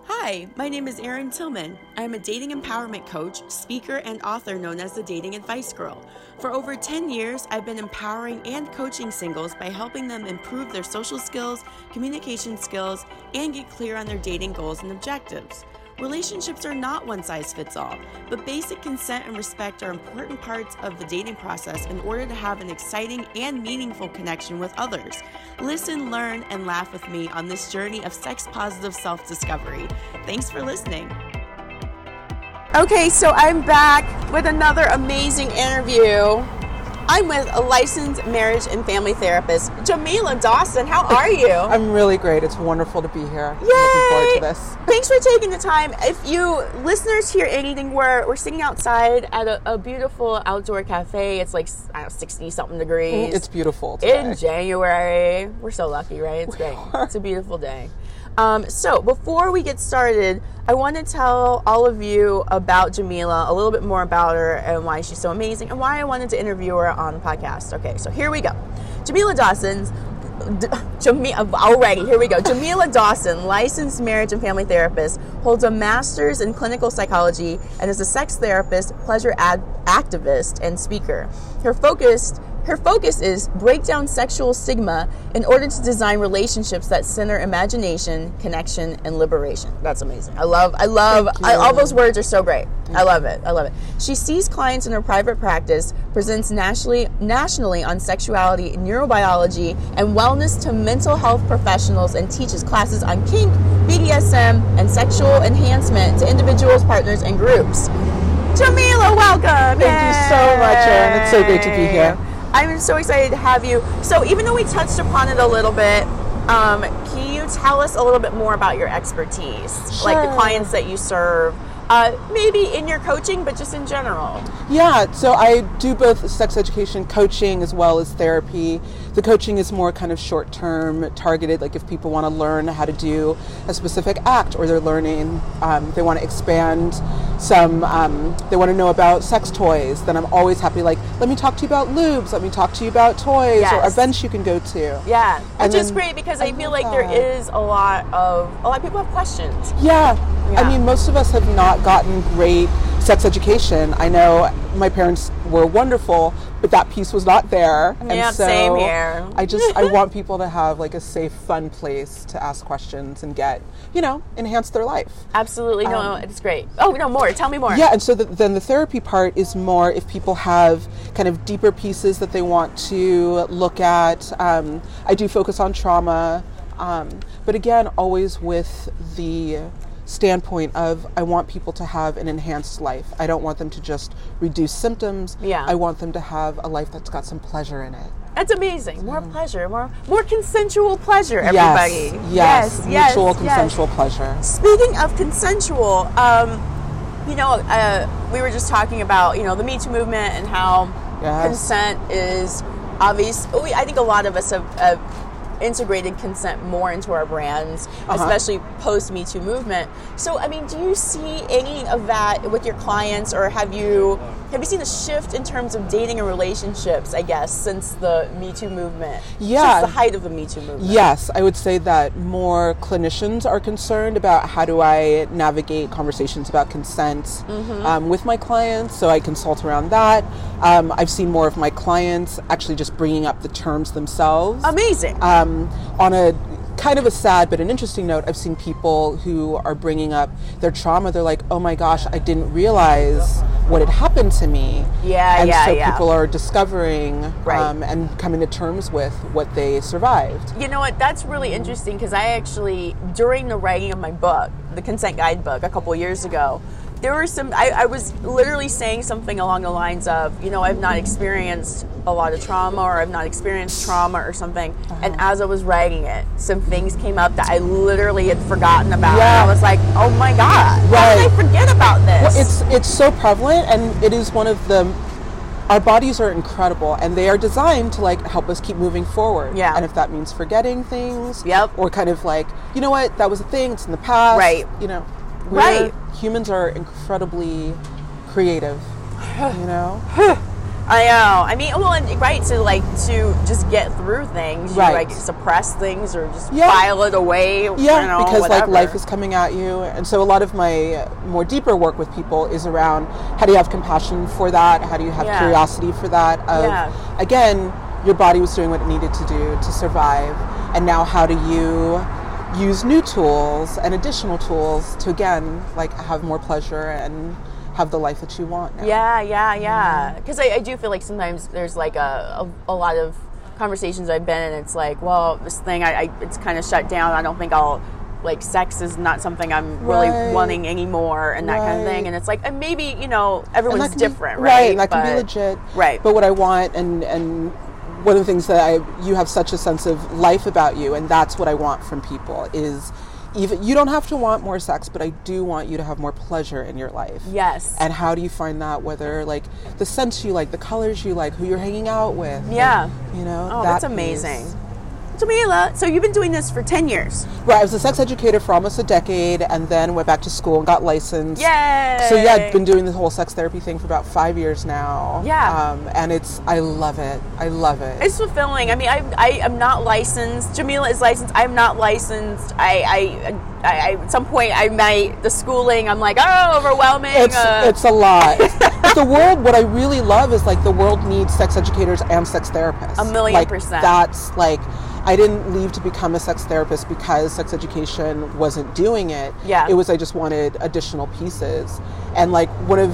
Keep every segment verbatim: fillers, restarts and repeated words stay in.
Hi, my name is Erin Tillman. I'm a dating empowerment coach, speaker, and author known as the Dating Advice Girl. For over ten years, I've been empowering and coaching singles by helping them improve their social skills, communication skills, and get clear on their dating goals and objectives. Relationships are not one size fits all, but basic consent and respect are important parts of the dating process in order to have an exciting and meaningful connection with others. Listen, learn, and laugh with me on this journey of sex-positive self-discovery. Thanks for listening. Okay, so I'm back with another amazing interview. I'm with a licensed marriage and family therapist, Jamila Dawson. How are you? I'm really great. It's wonderful to be here. Yay! Looking forward to this. Thanks for taking the time. If you listeners hear anything, we're, we're sitting outside at a, a beautiful outdoor cafe. It's like I don't know, sixty-something degrees. It's beautiful today. In January. We're so lucky, right? It's great. It's a beautiful day. Um, so before we get started, I want to tell all of you about Jamila, a little bit more about her and why she's so amazing and why I wanted to interview her on the podcast. Okay, so here we go. Jamila Dawson's, D- Jamila, already, here we go. Jamila Dawson, licensed marriage and family therapist, holds a master's in clinical psychology and is a sex therapist, pleasure ad- activist, and speaker. Her focus Her focus is break down sexual stigma in order to design relationships that center imagination, connection, and liberation. That's amazing. I love, I love, I, all those words are so great. Thank I love it. I love it. She sees clients in her private practice, presents nationally, nationally on sexuality, neurobiology, and wellness to mental health professionals, and teaches classes on kink, B D S M, and sexual enhancement to individuals, partners, and groups. Jamila, welcome. Thank Yay. you so much, Erin. It's so great to be here. I'm so excited to have you. So even though we touched upon it a little bit, um, can you tell us a little bit more about your expertise? Sure. Like the clients that you serve, uh, maybe in your coaching, but just in general. Yeah, so I do both sex education coaching as well as therapy. The coaching is more kind of short-term targeted, like if people want to learn how to do a specific act or they're learning, um, they want to expand some, um, they want to know about sex toys, then I'm always happy, like, let me talk to you about lubes, let me talk to you about toys yes. or events you can go to. Yeah, and which is great because I, I feel like that. there is a lot of, a lot of people have questions. Yeah. yeah, I mean, most of us have not gotten great sex education. I know my parents were wonderful, but that piece was not there. And yeah, so same here. I just, I want people to have like a safe, fun place to ask questions and get, you know, enhance their life. Absolutely. No, um, it's great. Oh, no, more. Tell me more. Yeah, and so the, then the therapy part is more if people have kind of deeper pieces that they want to look at. Um, I do focus on trauma, um, but again, always with the standpoint of I want people to have an enhanced life. I don't want them to just reduce symptoms. Yeah. I want them to have a life that's got some pleasure in it. That's amazing. More mm. pleasure, more more consensual pleasure, everybody. Yes, yes, yes mutual yes, consensual yes. pleasure. Speaking of consensual, um, you know, uh, we were just talking about, you know, the Me Too movement and how yes. consent is obvious. We, I think a lot of us have, have integrated consent more into our brands, uh-huh. especially post Me Too movement. So, I mean, do you see any of that with your clients, or have you have you seen a shift in terms of dating and relationships, I guess, since the Me Too movement? Yeah. Since the height of the Me Too movement? Yes, I would say that more clinicians are concerned about how do I navigate conversations about consent mm-hmm. um, with my clients, so I consult around that. Um, I've seen more of my clients actually just bringing up the terms themselves. Amazing. Um, on a kind of a sad but an interesting note, I've seen people who are bringing up their trauma. They're like, oh my gosh, I didn't realize what had happened to me. Yeah, and yeah, so yeah. people are discovering right. um, and coming to terms with what they survived. You know what, that's really interesting because I actually, during the writing of my book, the Consent Guidebook, a couple years ago, there were some, I, I was literally saying something along the lines of, you know, I've not experienced a lot of trauma, or I've not experienced trauma or something. Uh-huh. And as I was writing it, some things came up that I literally had forgotten about. Yeah. And I was like, oh my God, right. how did I forget about this? Well, it's, it's so prevalent, and it is one of the, our bodies are incredible, and they are designed to like help us keep moving forward. Yeah. And if that means forgetting things, yep. or kind of like, you know what, that was a thing, it's in the past. Right. You know. Right. Humans are incredibly creative, you know? I know. I mean, well, and, right, to like to just get through things, you Right. like suppress things or just Yeah. file it away. Yeah, you know, because whatever. like life is coming at you, and so a lot of my more deeper work with people is around how do you have compassion for that? How do you have Yeah. curiosity for that? Of Yeah. again, your body was doing what it needed to do to survive, and now how do you use new tools and additional tools to again like have more pleasure and have the life that you want now. Yeah, yeah, yeah. Because I, I do feel like sometimes there's like a, a, a lot of conversations I've been in. It's like, well, this thing, I, I it's kind of shut down. I don't think I'll, like, sex is not something I'm really Right. wanting anymore and that kind of thing. Right. And it's like, and maybe, you know, And everyone's that can be- different, right? right? And that can be But- legit, Right. But what I want, and and one of the things that I, you have such a sense of life about you, and that's what I want from people is. Even you don't have to want more sex, but I do want you to have more pleasure in your life. Yes. And how do you find that? Whether like the scents you like, the colors you like, who you're hanging out with. Yeah. You know. Oh, that that's amazing. piece. Jamila, so you've been doing this for ten years. Right. I was a sex educator for almost a decade, and then went back to school and got licensed. Yay! So yeah, I've been doing the whole sex therapy thing for about five years now. Yeah. Um, and it's I love it. I love it. It's fulfilling. I mean, I, I am not licensed. Jamila is licensed. I'm not licensed. I, I, I, I at some point, I might, the schooling, I'm like, oh, overwhelming. It's uh, it's a lot. But the world, what I really love is like the world needs sex educators and sex therapists. A million like, percent. That's like, I didn't leave to become a sex therapist because sex education wasn't doing it. Yeah. It was I just wanted additional pieces, and like one of,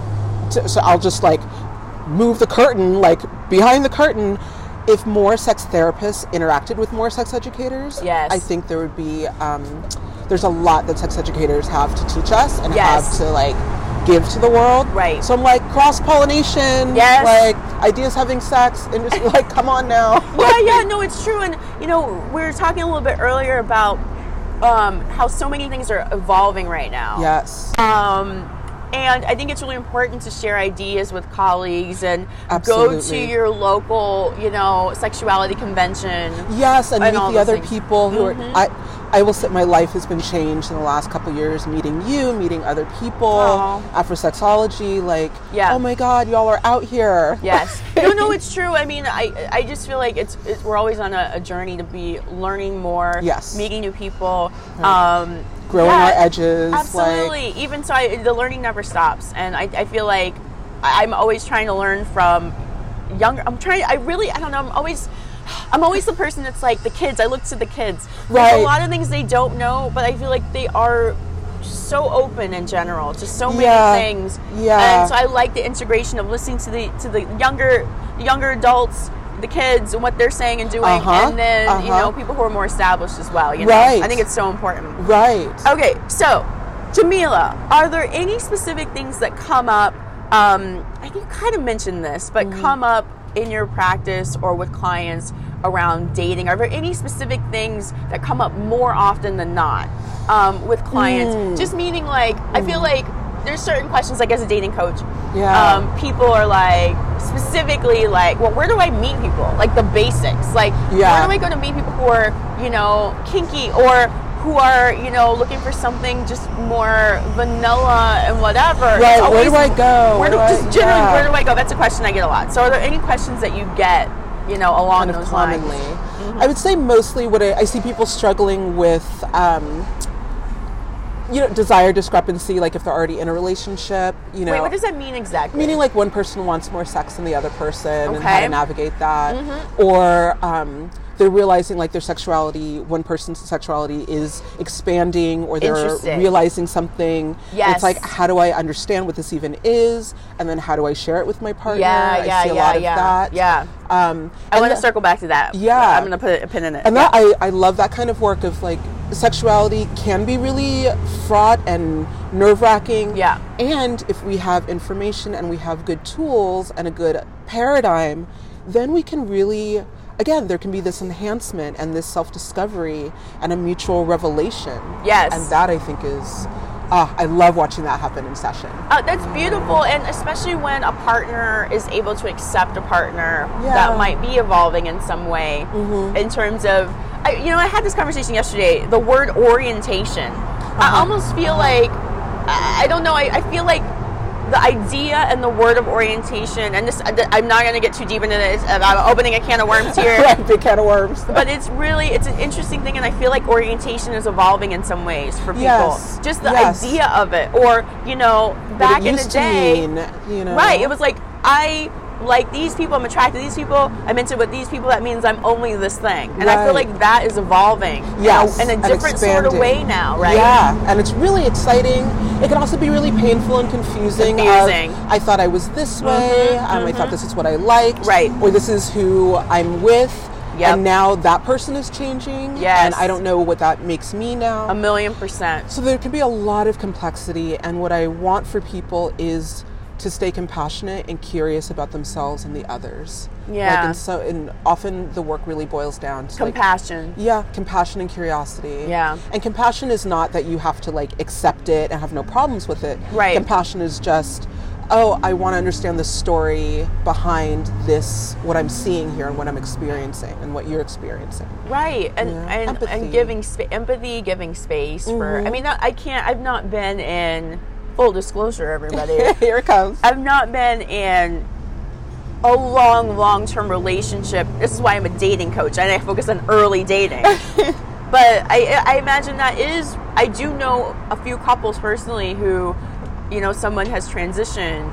t- so I'll just like move the curtain, like behind the curtain. If more sex therapists interacted with more sex educators, Yes. I think there would be. Um, there's a lot that sex educators have to teach us and Yes. have to like give to the world. Right. So I'm like cross pollination. Yes. Like ideas having sex and just like come on now. yeah, yeah, no, it's true. And, you know, we were talking a little bit earlier about um, how so many things are evolving right now. Yes. Um, and I think it's really important to share ideas with colleagues and go to Absolutely. your local, you know, sexuality convention. Yes, and, And meet all the those other things. people who Mhm. are. I, I will say my life has been changed in the last couple of years. Meeting you, meeting other people, Aw. after sexology. Like, Yeah. oh my God, y'all are out here. Yes. No, no, it's true. I mean, I, I just feel like it's, it's we're always on a, a journey to be learning more, Yes. meeting new people, um, Growing yeah, our edges. Absolutely. Like, Even so, I, the learning never stops, and I, I feel like I- I'm always trying to learn from younger. I'm trying. I really. I don't know. I'm always. I'm always the person that's like the kids. I look to the kids. There's a Right. lot of things they don't know, but I feel like they are so open in general to so many Yeah. things. Yeah. And so I like the integration of listening to the to the younger younger adults, the kids, and what they're saying and doing, Uh-huh. and then you Uh-huh. know people who are more established as well. You know, Right. I think it's so important. right. Okay, so Jamila, are there any specific things that come up? Um, I think you kind of mentioned this, but Mm-hmm. come up in your practice or with clients around dating? Are there any specific things that come up more often than not um, with clients? Mm. Just meaning, like, I feel like there's certain questions, like as a dating coach, Yeah. um, people are like specifically like, well, where do I meet people? Like the basics, like Yeah. where do I go to meet people who are, you know, kinky or who are, you know, looking for something just more vanilla and whatever. It's Right, where always- do I go? Where do, Where do I- just generally, yeah. where do I go? That's a question I get a lot. So are there any questions that you get, you know, along kind of those commonly. lines? Mm-hmm. I would say mostly what I, I see people struggling with, um, you know, desire discrepancy, like if they're already in a relationship, you know. Wait, what does that mean exactly? Meaning like one person wants more sex than the other person and how Okay. to navigate that. Mm-hmm. Or um, they're realizing like their sexuality, one person's sexuality is expanding or they're Interesting. realizing something. And Yes. It's like, how do I understand what this even is? And then how do I share it with my partner? yeah, I yeah, see a yeah, lot of yeah, that. yeah. Um, I and want to the- circle back to that. Yeah. I'm going to put a pin in it. And yeah. that I, I love that kind of work of like sexuality can be really fraught and nerve wracking. Yeah. And if we have information and we have good tools and a good paradigm, then we can really, again, there can be this enhancement and this self discovery and a mutual revelation. Yes. And that I think is, ah, I love watching that happen in session. Uh, that's beautiful, and especially when a partner is able to accept a partner Yeah. that might be evolving in some way, Mm-hmm. in terms of, I, you know, I had this conversation yesterday. The word orientation, I Uh-huh. almost feel like, I, I don't know. I, I feel like the idea and the word of orientation, and this, I'm not going to get too deep into this. I'm opening a can of worms here. Right, big can of worms. But it's really, it's an interesting thing, and I feel like orientation is evolving in some ways for people. Yes. Just the yes. idea of it, or, you know, back what it in used the day, to mean, you know. right? It was like, I like these people, I'm attracted to these people, I'm into with these people, that means I'm only this thing. And right. I feel like that is evolving yes, in a, in a different sort of way now, right? Yeah, and it's really exciting. It can also be really painful and confusing. Confusing. Of, I thought I was this way, mm-hmm, um, mm-hmm. I thought this is what I liked, right. or this is who I'm with. Yep. And now that person is changing, yes. and I don't know what that makes me now. A million percent. So there can be a lot of complexity, and what I want for people is to stay compassionate and curious about themselves and the others. Yeah. Like, and so, and often the work really boils down to compassion. Like, yeah, compassion and curiosity. Yeah. And compassion is not that you have to like accept it and have no problems with it. Right. Compassion is just, oh, I want to understand the story behind this, what I'm seeing here and what I'm experiencing and what you're experiencing. Right. And yeah. and, empathy. and giving spa- empathy, giving space mm-hmm. for, I mean, I can't, I've not been in, full disclosure, everybody. Here it comes. I've not been in a long, long-term relationship. This is why I'm a dating coach, and I focus on early dating. But I, I imagine that is, I do know a few couples personally who, you know, someone has transitioned,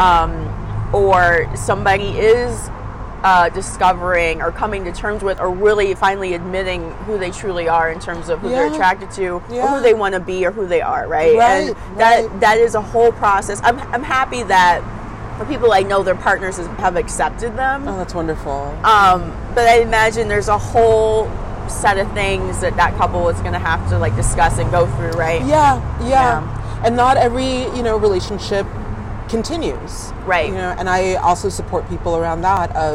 um, or somebody is uh, discovering or coming to terms with, or really finally admitting who they truly are in terms of who yeah. they're attracted to, yeah. or who they want to be, or who they are, right? Right, and that right. that is a whole process. I'm I'm happy that the people I know, their partners have accepted them. Oh, that's wonderful. Um, but I imagine there's a whole set of things that that couple is going to have to like discuss and go through, right? Yeah, yeah, yeah. And not every, you know, relationship continues. Right. You know, and I also support people around that of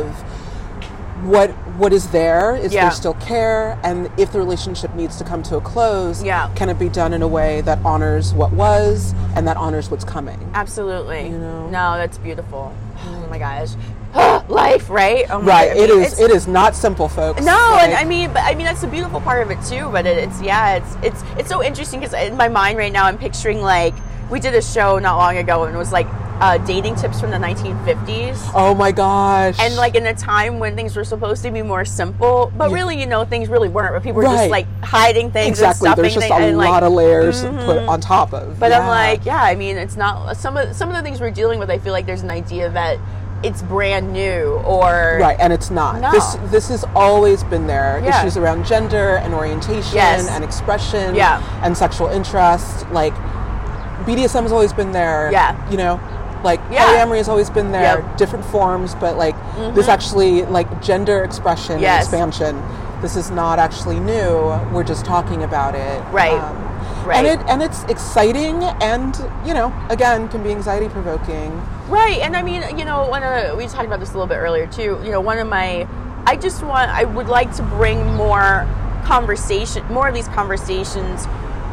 what what is there, is yeah. there still care, and if the relationship needs to come to a close, yeah. can it be done in a way that honors what was and that honors what's coming? Absolutely. You know? No, that's beautiful. Oh my gosh. Life, right? Oh my right. God. I it mean, is. It is not simple, folks. No, like, and I mean, but I mean that's the beautiful part of it too. But it, it's yeah, it's it's it's so interesting because in my mind right now I'm picturing like we did a show not long ago and it was like uh, dating tips from the nineteen fifties. Oh my gosh. And like in a time when things were supposed to be more simple, but yeah. really, you know, things really weren't. But people were right. just like hiding things exactly. and stuffing There's just things. a and, lot like, of layers mm-hmm. put on top of. But yeah. I'm like, yeah, I mean, it's not some of some of the things we're dealing with. I feel like there's an idea that it's brand new or right, and it's not. No. This this has always been there. Yeah. Issues around gender and orientation yes. and expression yeah. and sexual interest. Like B D S M has always been there. Yeah. You know, like yeah. polyamory has always been there. Yep. Different forms, but like mm-hmm. this actually like gender expression yes. and expansion. This is not actually new. We're just talking about it. Right. Um, Right. And it and it's exciting and, you know, again, can be anxiety provoking. Right. And I mean, you know, one of we talked about this a little bit earlier too. You know, one of my I just want I would like to bring more conversation more of these conversations,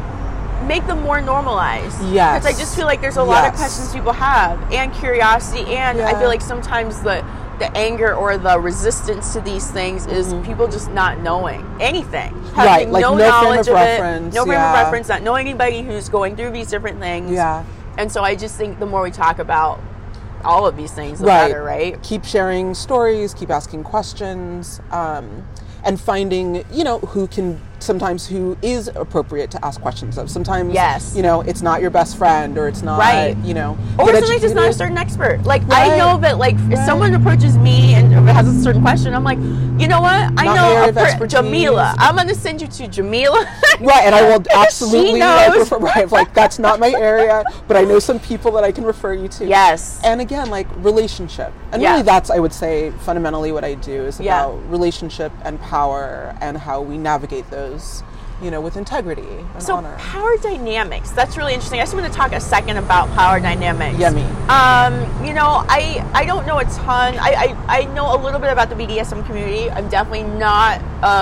make them more normalized. Yes. Because I just feel like there's a lot yes. of questions people have and curiosity and yeah. I feel like sometimes the the anger or the resistance to these things is mm-hmm. people just not knowing anything. Right, Having like no, no knowledge frame of of reference. it, no frame yeah. of reference, not knowing anybody who's going through these different things. Yeah. And so I just think the more we talk about all of these things, the right. better, right? Keep sharing stories, keep asking questions, um, and finding, you know, who can, sometimes who is appropriate to ask questions of. Sometimes, yes. you know, it's not your best friend or it's not, right. you know. Or sometimes it's not a certain expert. Like, right. I know that, like, right. if someone approaches me and has a certain question, I'm like, you know what? I not know a per- expertise. Jamila. I'm going to send you to Jamila. Right, and I will absolutely like, knows. refer, right, like, that's not my area, but I know some people that I can refer you to. Yes. And again, like, relationship. And yeah. really that's, I would say, fundamentally what I do is yeah. about relationship and power and how we navigate those, you know, with integrity and so honor. Power dynamics, that's really interesting. I just want to talk a second about power dynamics. Yummy. Um, you know, I I don't know a ton. I, I, I know a little bit about the B D S M community. I'm definitely not,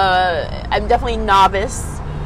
uh, I'm definitely novice.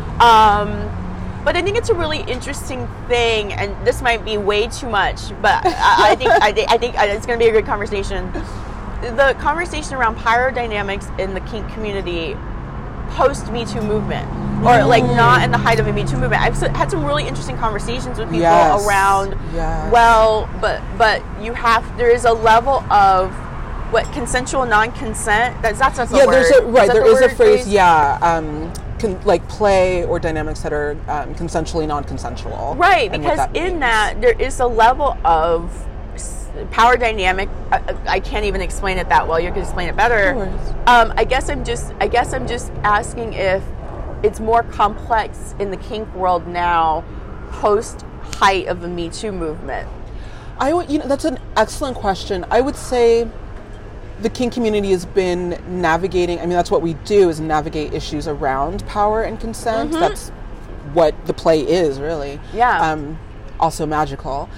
Um, but I think it's a really interesting thing, and this might be way too much, but I, I think I, think, I think it's going to be a good conversation. The conversation around power dynamics in the kink community post Me Too movement. or like not in the height of a Me Too movement. I've s- had some really interesting conversations with people Yes. around, Yes. well, but but you have, there is a level of what, consensual non-consent. That's that's, that's a Yeah, word. there's a right. Is that There the is a word, phrase. please? Yeah, um, con, like play or dynamics that are um, consensually non-consensual. Right, and what because that in means. that there is a level of s- power dynamic. I, I can't even explain it that well. You can explain it better. No worries. Um, I guess I'm just. I guess I'm just asking if it's more complex in the kink world now, post height of the Me Too movement. I would, you know, that's an excellent question. I would say the kink community has been navigating. I mean, that's what we do, is navigate issues around power and consent. Mm-hmm. That's what the play is, really. Yeah. Um, also magical.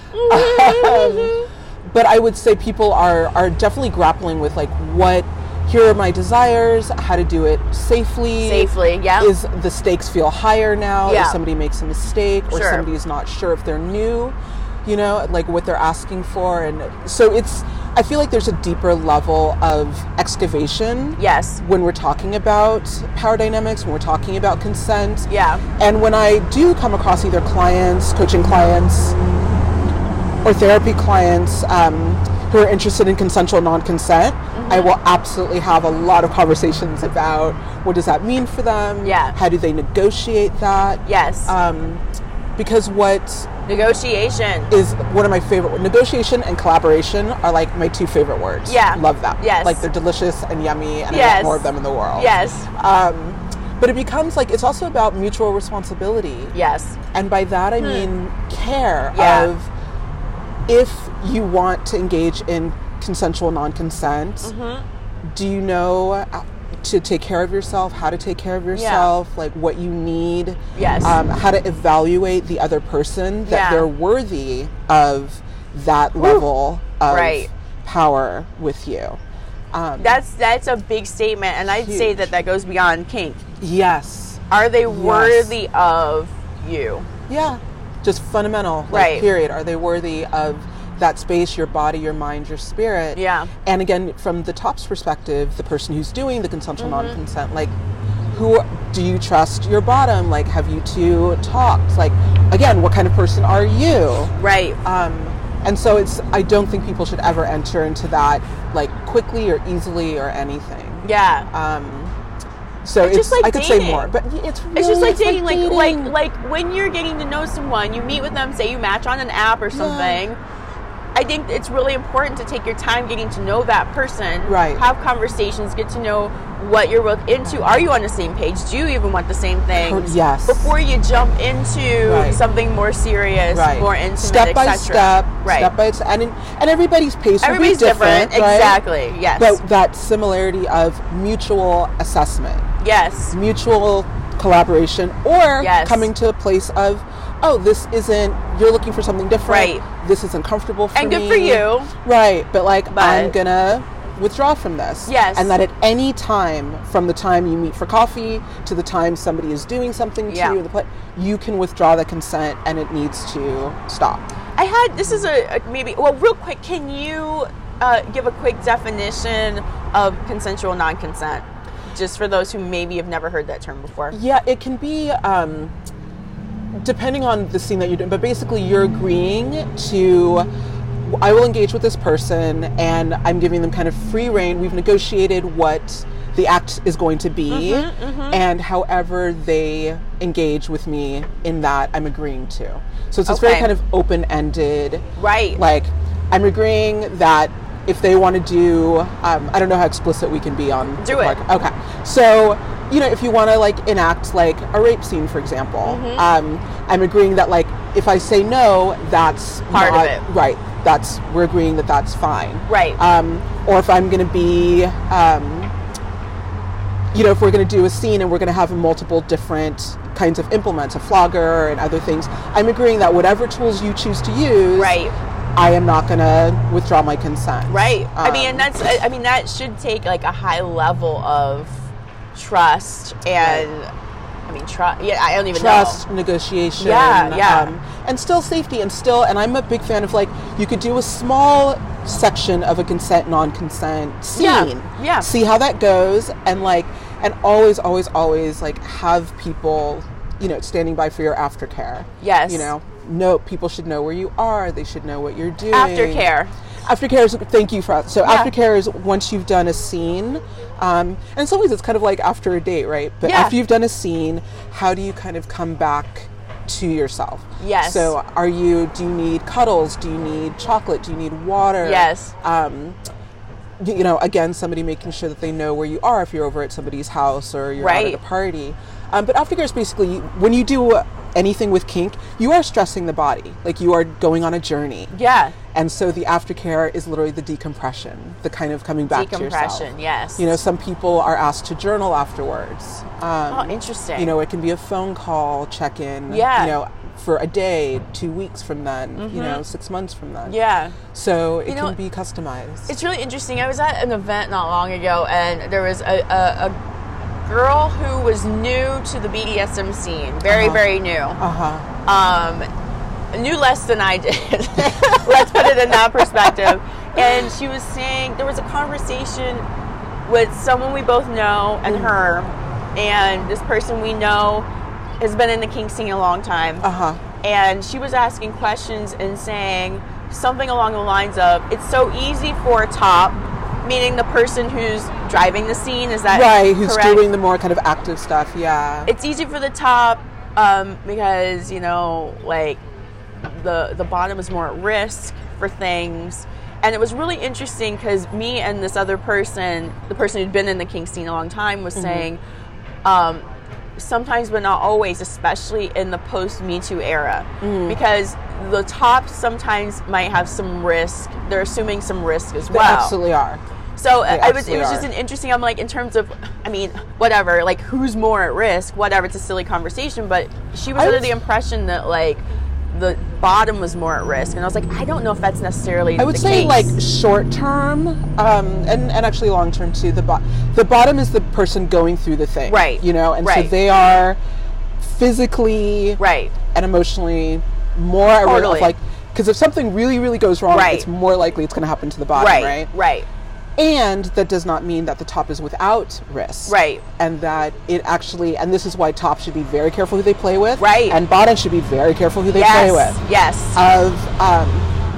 um, but I would say people are are definitely grappling with like what. Here are my desires. How to do it safely. Safely, yeah. Is the stakes feel higher now? Yeah. If somebody makes a mistake, or Sure. somebody's not sure if they're new, you know, like what they're asking for, and so it's. I feel like there's a deeper level of excavation. Yes. When we're talking about power dynamics, when we're talking about consent. Yeah. And when I do come across either clients, coaching clients, or therapy clients um, who are interested in consensual non-consent, Mm-hmm. I will absolutely have a lot of conversations about what does that mean for them? Yeah. How do they negotiate that? Yes. Um, because what Negotiation. is one of my favorite, negotiation and collaboration are like my two favorite words. Yeah. Love them. Yes. Like they're delicious and yummy, and I Yes. want more of them in the world. Yes. Um, but it becomes like, it's also about mutual responsibility. Yes. And by that I mean care Yeah. of, if you want to engage in consensual non-consent, Mm-hmm. do you know to take care of yourself, how to take care of yourself, like what you need, Yes. um, how to evaluate the other person, that Yeah. they're worthy of that level of Right. power with you. Um, That's that's a big statement, and I'd say Huge. that that goes beyond kink. yes. Are they worthy of you? Yeah. Just fundamental. Like, Right. period. Are they worthy of that space, your body, your mind, your spirit? Yeah. And again, from the top's perspective, the person who's doing the consensual Mm-hmm. non-consent, like, who do you trust your bottom? Like, have you two talked? Like, again, what kind of person are you? Right. Um, and so it's, I don't think people should ever enter into that, like, quickly or easily or anything. Yeah. Um, so It's it's, just like I could dating. say more, but it's really, It's just like dating, like dating. like like when you're getting to know someone, you meet with them, say you match on an app or something. I think it's really important to take your time getting to know that person. Right. Have conversations, get to know what you're both into. Are you on the same page? Do you even want the same things? Yes. Before you jump into Right. something more serious, Right. more intimate, step by et cetera. step, Right. step by step, and and everybody's pace will be Everybody's different. different, right? Exactly. Yes. But that similarity of mutual assessment, yes. mutual collaboration, or Yes. coming to a place of, oh, this isn't, you're looking for something different. Right. This isn't comfortable for And me. good for you. Right. But like, But- I'm gonna withdraw from this. Yes. And that at any time, from the time you meet for coffee to the time somebody is doing something to Yeah. you, in the pla- you can withdraw the consent, and it needs to stop. I had, this is a, a maybe, well, real quick, can you uh, give a quick definition of consensual non-consent? Just for those who maybe have never heard that term before. Yeah, it can be, um, depending on the scene that you're doing, but basically you're agreeing to, I will engage with this person and I'm giving them kind of free reign. We've negotiated what the act is going to be, Mm-hmm, mm-hmm. and however they engage with me in that, I'm agreeing to. So it's this very Okay. kind of open-ended, Right. like, I'm agreeing that if they want to do, um, I don't know how explicit we can be on Do the it. podcast. Okay. So, you know, if you want to like enact like a rape scene, for example, Mm-hmm. um, I'm agreeing that like if I say no, that's Part of not- it. Right. That's, we're agreeing that that's fine. Right. Um, or if I'm going to be, um, you know, if we're going to do a scene and we're going to have multiple different kinds of implements, a flogger and other things, I'm agreeing that whatever tools you choose to use, Right. I am not going to withdraw my consent. Right. I mean, Um, and that's, I I mean, that should take like a high level of trust and, I mean, trust, yeah, I don't even trust, know. negotiation, Yeah, yeah. um, and still safety, and still, and I'm a big fan of like, you could do a small section of a consent, non-consent scene, Yeah, yeah. see how that goes, and like, And always, always, always like have people, you know, standing by for your aftercare. Yes. You know, no, people should know where you are. They should know what you're doing. Aftercare. Aftercare is, thank you for, so Yeah. aftercare is once you've done a scene, um, and in some ways it's kind of like after a date, right? But Yeah. after you've done a scene, how do you kind of come back to yourself? Yes. So are you, do you need cuddles? Do you need chocolate? Do you need water? Yes. Um, y- you know, again, somebody making sure that they know where you are if you're over at somebody's house or you're out Right. at a party. Um, but aftercare is basically, when you do anything with kink, you are stressing the body. Like you are going on a journey. Yeah. And so the aftercare is literally the decompression, the kind of coming back to yourself. Decompression, yes. You know, some people are asked to journal afterwards. Um, Oh, interesting. You know, it can be a phone call, check-in. Yeah. You know, for a day, two weeks from then, you know, six months from then. Yeah. So it You know, can be customized. It's really interesting. I was at an event not long ago, and there was a, a, a girl who was new to the B D S M scene. Very, Uh-huh. very new. Uh-huh. Um, knew less than I did. Let's put it in that perspective. And she was saying there was a conversation with someone we both know and her, and this person we know has been in the kink scene a long time. Uh-huh. And she was asking questions and saying something along the lines of, it's so easy for a top, meaning the person who's driving the scene, is that Right, who's correct? doing the more kind of active stuff, yeah. It's easy for the top um, because, you know, like the the bottom is more at risk for things. And it was really interesting because me and this other person, the person who'd been in the kink scene a long time, was saying um, sometimes but not always, especially in the post-Me Too era, because the tops sometimes might have some risk. They're assuming some risk as They well. absolutely are. So They I was, it absolutely was just are. an interesting, I'm like, in terms of, I mean, whatever, like who's more at risk, whatever, it's a silly conversation, but she was I under would- the impression that like the bottom was more at risk. And I was like, I don't know if that's necessarily I would the say case. like short term, um, and, and actually long term too. The bo- the bottom is the person going through the thing. Right. You know, and Right. so they are physically Right. and emotionally more at risk Totally. of like, because if something really, really goes wrong, Right. it's more likely it's going to happen to the bottom, Right. right? Right. And that does not mean that the top is without risk. Right. And that it actually, and this is why tops should be very careful who they play with. Right. And bottoms should be very careful who they Yes. play with. Yes. Of, um,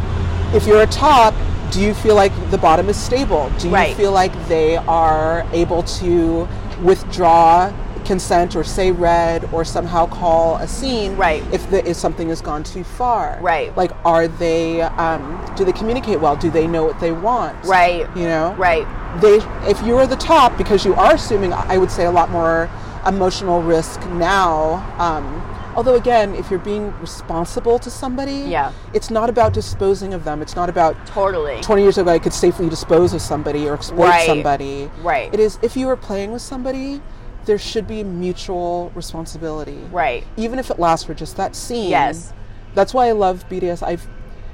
if you're a top, do you feel like the bottom is stable? Do you Right. feel like they are able to withdraw consent or say red or somehow call a scene Right. if the, if something has gone too far? Right. Like, are they, um, do they communicate well? Do they know what they want? Right. You know? Right. They, if you're the top, because you are assuming, I would say, a lot more emotional risk now. Um, although, again, if you're being responsible to somebody, Yeah. it's not about disposing of them. It's not about Totally. twenty years ago I could safely dispose of somebody or exploit Right. somebody. Right. It is, if you are playing with somebody, there should be mutual responsibility. Right. Even if it lasts for just that scene. Yes. That's why I love B D S. I've,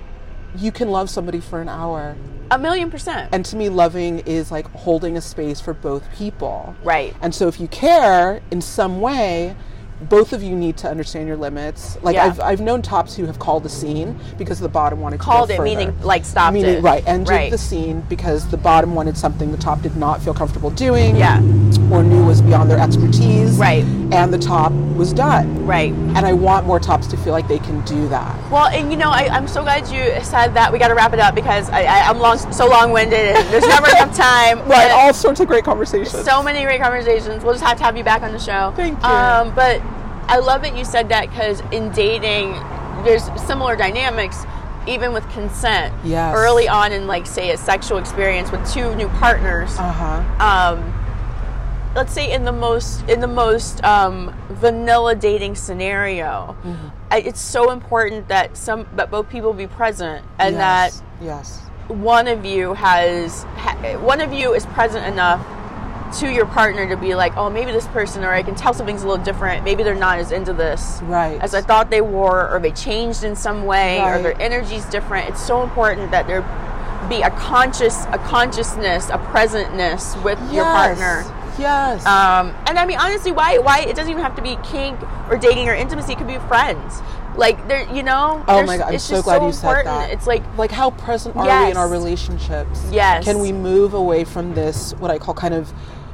you can love somebody for an hour. A million percent. And to me, loving is like holding a space for both people. Right. And so if you care in some way, both of you need to understand your limits. Like Yeah. I've, I've known tops who have called the scene because the bottom wanted Called to it, go further. meaning like stopped Meaning, it. right, ended Right. the scene because the bottom wanted something the top did not feel comfortable doing. Yeah. Or knew was beyond their expertise. Right. And the top was done. Right. And I want more tops to feel like they can do that. Well, and you know, I, I'm so glad you said that. We got to wrap it up because I, I, I'm long, so long-winded. And there's never enough time. Right, But all sorts of great conversations. so many great conversations. We'll just have to have you back on the show. Thank you. Um, but I love that you said that because in dating, there's similar dynamics, even with consent. Yes. Early on in, like, say, a sexual experience with two new partners. Uh-huh. Um, let's say in the most in the most um, vanilla dating scenario, Mm-hmm. I, it's so important that some that both people be present and Yes. Yes. that one of you has ha, one of you is present enough to your partner to be like, oh, maybe this person, or I can tell something's a little different. Maybe they're not as into this Right. as I thought they were, or they changed in some way, or Right. their energy's different. It's so important that there be a conscious, a consciousness, a presentness with your partner. Yes. Um, and I mean, honestly, why? Why it doesn't even have to be kink or dating or intimacy. It could be friends. Like there, you know. Oh there's- my God! I'm it's so just glad so you said important. that. It's like, like how present are we Yes. in our relationships? Yes. Can we move away from this, what I call kind of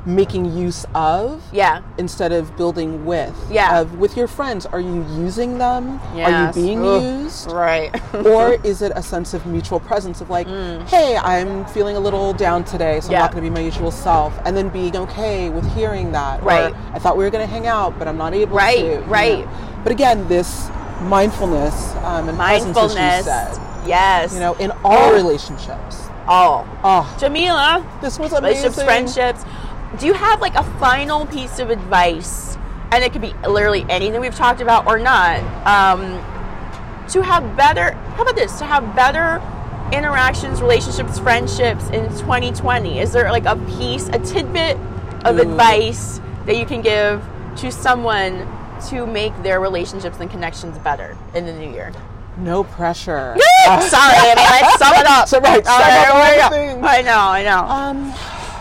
making use of Yeah. instead of building with. Yeah. Of, with your friends, are you using them? Yes. Are you being Ugh. used? Right. Or is it a sense of mutual presence of like, Mm. hey, I'm feeling a little down today, so Yeah. I'm not going to be my usual self. And then being okay with hearing that. Right. Or I thought we were going to hang out, but I'm not able Right, to. you right. know. But again, this mindfulness um, and presence, as you Mindfulness. said, Yes. you know, in all relationships. all. Oh, Jamila, this was amazing. relationships, friendships. Do you have like a final piece of advice? And it could be literally anything we've talked about or not. Um, to have better, how about this? To have better interactions, relationships, friendships in twenty twenty. Is there like a piece, a tidbit of Ooh. advice that you can give to someone to make their relationships and connections better in the new year? No pressure. Sorry, I mean, let's sum it up. So right, All sum right, up the there we whole go. thing. I know, I know. Um,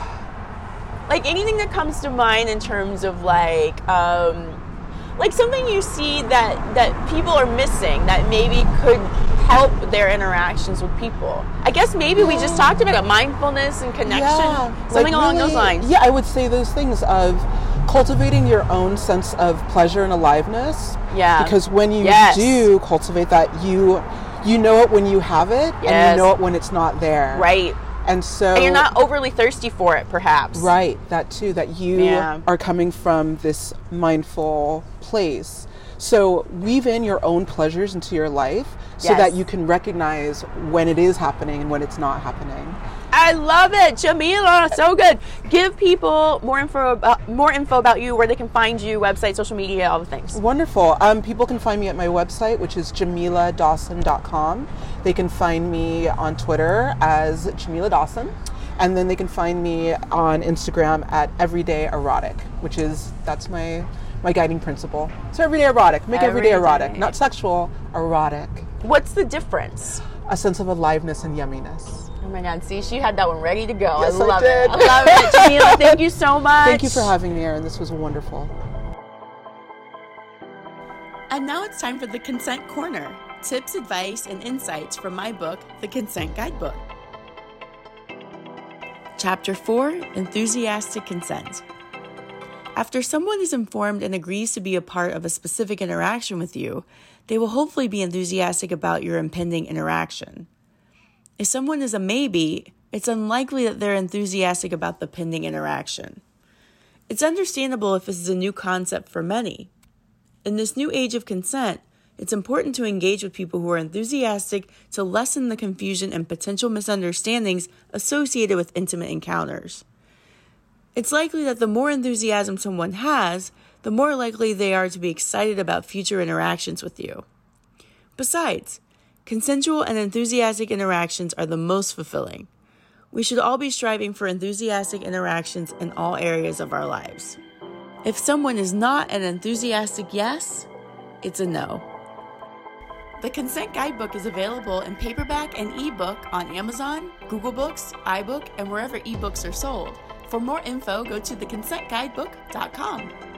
Like anything that comes to mind in terms of like, um, like something you see that that people are missing that maybe could help their interactions with people. I guess maybe we just talked about it, mindfulness and connection, yeah, something like along really- those lines. Yeah, I would say those things of cultivating your own sense of pleasure and aliveness. Yeah. Because when you Yes. do cultivate that, you you know it when you have it, and Yes. you know it when it's not there. Right. And so And you're not overly thirsty for it, perhaps. right, that too, that you Yeah. are coming from this mindful place. So weave in your own pleasures into your life so Yes. that you can recognize when it is happening and when it's not happening. I love it, Jamila. So good. Give people more info about more info about you, where they can find you, website, social media, all the things. Wonderful. Um, people can find me at my website, which is jamila dawson dot com. They can find me on Twitter as Jamila Dawson. And then they can find me on Instagram at Everyday Erotic, which is, that's my my guiding principle. So everyday erotic. Make everyday erotic. Everyday. Not sexual, erotic. What's the difference? A sense of aliveness and yumminess. Oh my God! See, she had that one ready to go. Yes, I I love did. it. I love it, Jamila. Thank you so much. Thank you for having me, Erin. This was wonderful. And now it's time for the Consent Corner. Tips, advice, and insights from my book, The Consent Guidebook. Chapter four, Enthusiastic Consent. After someone is informed and agrees to be a part of a specific interaction with you, they will hopefully be enthusiastic about your impending interaction. If someone is a maybe, it's unlikely that they're enthusiastic about the pending interaction. It's understandable if this is a new concept for many. In this new age of consent, it's important to engage with people who are enthusiastic to lessen the confusion and potential misunderstandings associated with intimate encounters. It's likely that the more enthusiasm someone has, the more likely they are to be excited about future interactions with you. Besides, consensual and enthusiastic interactions are the most fulfilling. We should all be striving for enthusiastic interactions in all areas of our lives. If someone is not an enthusiastic yes, it's a no. The Consent Guidebook is available in paperback and ebook on Amazon, Google Books, iBook, and wherever ebooks are sold. For more info, go to the consent guidebook dot com.